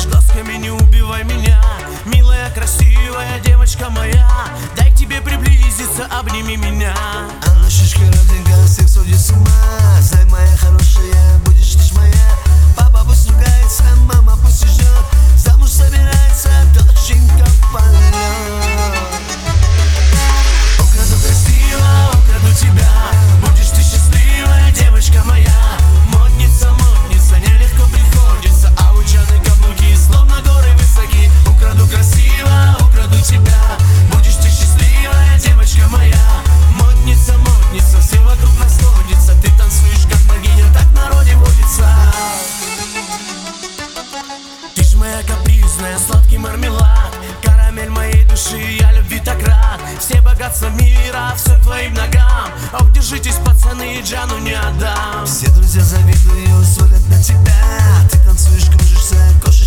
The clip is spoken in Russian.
глазками не убивай меня. Милая, красивая девочка моя, дай к тебе приблизиться, обними меня. А ножичка родненькая всех сводит с ума. Знай, моя хорошая, будешь лишь моя. Папа пусть ругается, мама пусть ждет. Замуж собирается доченька полет. Украду красиво, украду тебя. Будешь ты счастливая, девочка моя. Модница, модница, нелегко приходится. А у Джаны каблуки словно горы высоки. Украду красиво, украду тебя. Будешь ты счастливая, девочка моя. Модница, модница, все вокруг нас сходится. Ты танцуешь как богиня, так в народе водится. Ты ж моя капризная, сладкий мармелад, карамель моей души, я любви так рад. Все богатства мира, все к твоим ногам. Ох, держитесь, пацаны, Джану не отдам. Все друзья завидуют, смотрят на тебя. Ты танцуешь, кружишься,